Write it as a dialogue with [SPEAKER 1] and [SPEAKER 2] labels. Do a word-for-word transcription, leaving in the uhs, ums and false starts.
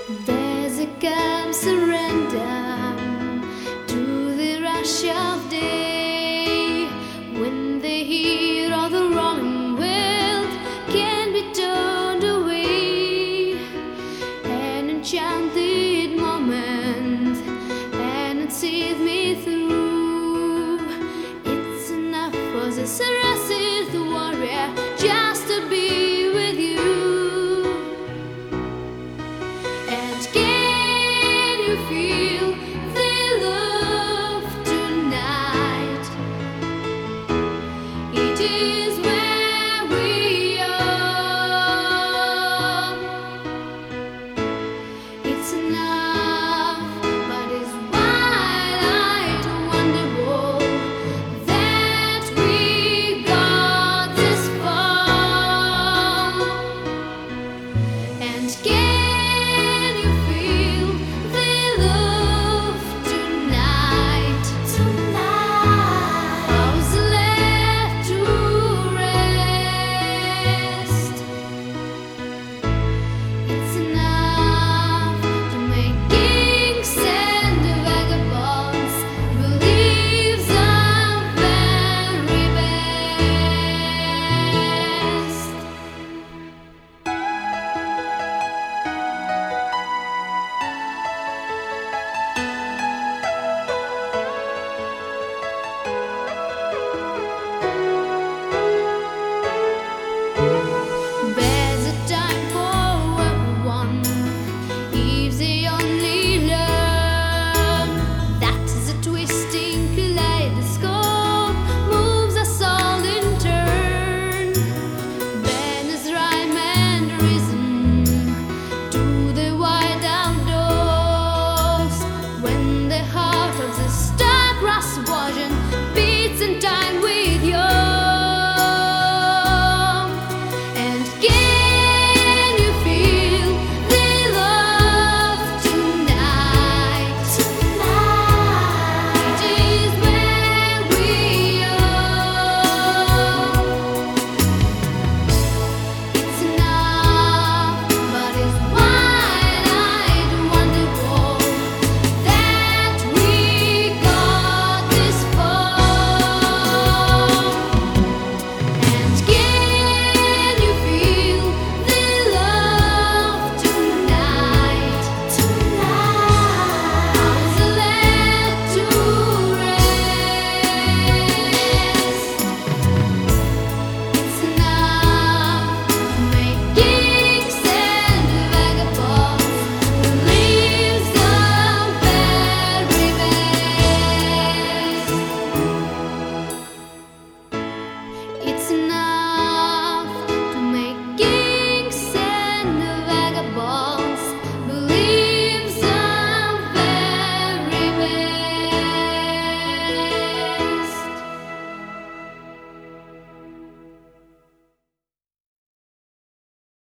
[SPEAKER 1] There's a calm surrender to the rush of day when the heat of the rolling world can be turned away. An enchanted moment, and it sees me through. It's enough for this arrested warrior just to be with you. And can you feel